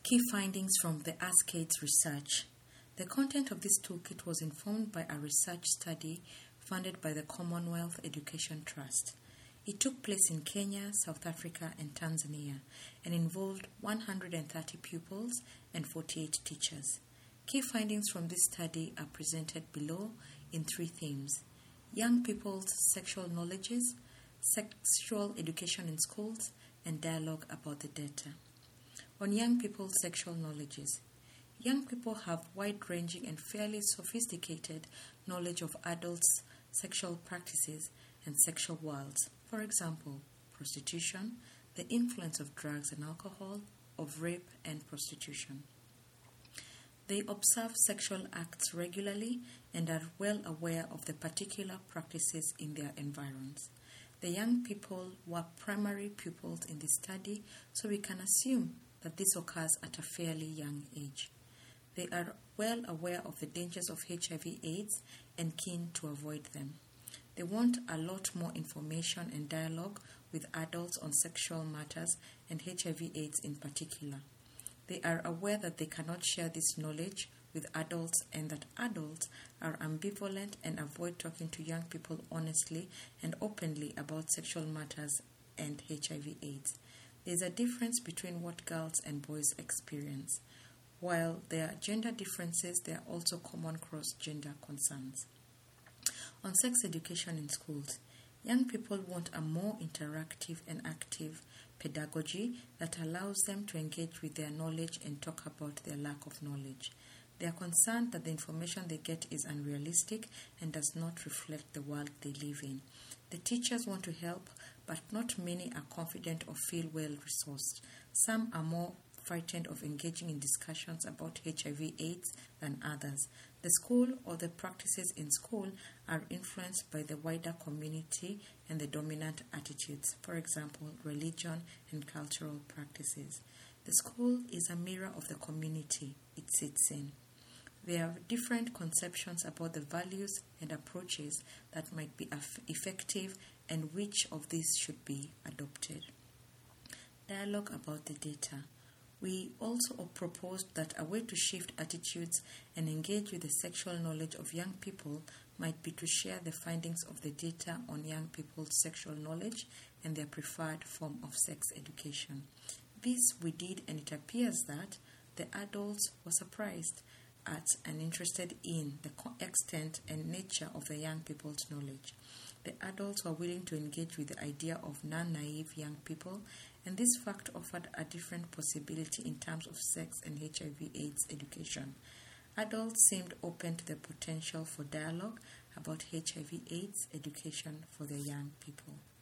Key findings from the AskAIDS research. The content of this toolkit was informed by a research study funded by the Commonwealth Education Trust. It took place in Kenya, South Africa, and Tanzania and involved 130 pupils and 48 teachers. Key findings from this study are presented below in 3 themes: young people's sexual knowledges, sexual education in schools, and dialogue about the data. On young people's sexual knowledges. Young people have wide-ranging and fairly sophisticated knowledge of adults' sexual practices and sexual worlds. For example, prostitution, the influence of drugs and alcohol, of rape and prostitution. They observe sexual acts regularly and are well aware of the particular practices in their environs. The young people were primary pupils in this study, so we can assume that this occurs at a fairly young age. They are well aware of the dangers of HIV/AIDS and keen to avoid them. They want a lot more information and dialogue with adults on sexual matters and HIV/AIDS in particular. They are aware that they cannot share this knowledge with adults and that adults are ambivalent and avoid talking to young people honestly and openly about sexual matters and HIV/AIDS. There is a difference between what girls and boys experience. While there are gender differences, there are also common cross-gender concerns. On sex education in schools, young people want a more interactive and active pedagogy that allows them to engage with their knowledge and talk about their lack of knowledge. They are concerned that the information they get is unrealistic and does not reflect the world they live in. The teachers want to help, but not many are confident or feel well-resourced. Some are more frightened of engaging in discussions about HIV/AIDS than others. The school or the practices in school are influenced by the wider community and the dominant attitudes, for example, religion and cultural practices. The school is a mirror of the community it sits in. There are different conceptions about the values and approaches that might be effective and which of these should be adopted. Dialogue about the data. We also proposed that a way to shift attitudes and engage with the sexual knowledge of young people might be to share the findings of the data on young people's sexual knowledge and their preferred form of sex education. This we did, and it appears that the adults were surprised at and interested in the extent and nature of the young people's knowledge. The adults were willing to engage with the idea of non-naive young people, and this fact offered a different possibility in terms of sex and HIV/AIDS education. Adults seemed open to the potential for dialogue about HIV/AIDS education for the young people.